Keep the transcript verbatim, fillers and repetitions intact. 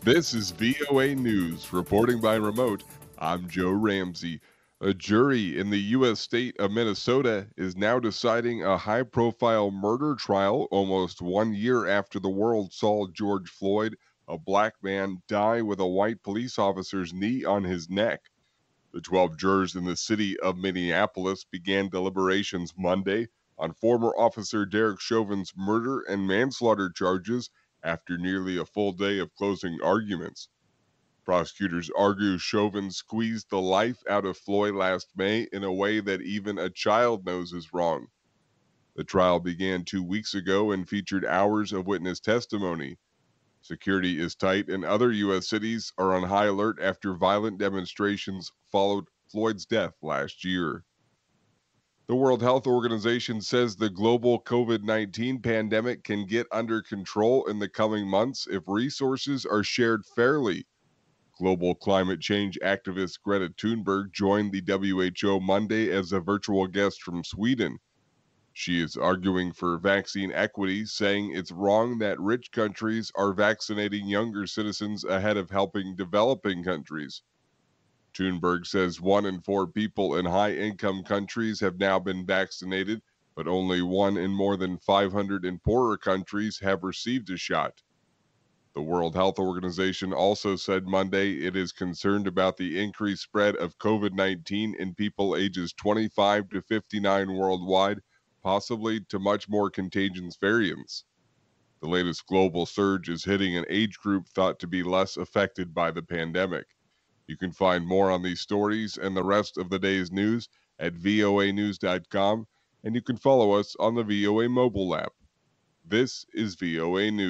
This is V O A News. Reporting by remote, I'm Joe Ramsey. A jury in the U S state of Minnesota is now deciding a high profile murder trial almost one year after the world saw George Floyd, a black man, die with a white police officer's knee on his neck. The twelve jurors in the city of Minneapolis began deliberations Monday on former officer Derek Chauvin's murder and manslaughter charges after nearly a full day of closing arguments. Prosecutors argue Chauvin squeezed the life out of Floyd last May in a way that even a child knows is wrong. The trial began two weeks ago and featured hours of witness testimony. Security is tight, and other U S cities are on high alert after violent demonstrations followed Floyd's death last year. The World Health Organization says the global COVID nineteen pandemic can get under control in the coming months if resources are shared fairly. Global climate change activist Greta Thunberg joined the W H O Monday as a virtual guest from Sweden. She is arguing for vaccine equity, saying it's wrong that rich countries are vaccinating younger citizens ahead of helping developing countries. Thunberg says one in four people in high income countries have now been vaccinated, but only one in more than five hundred in poorer countries have received a shot. The World Health Organization also said Monday it is concerned about the increased spread of COVID nineteen in people ages twenty-five to fifty-nine worldwide, possibly to much more contagious variants. The latest global surge is hitting an age group thought to be less affected by the pandemic. You can find more on these stories and the rest of the day's news at voa news dot com, and you can follow us on the V O A mobile app. This is V O A News.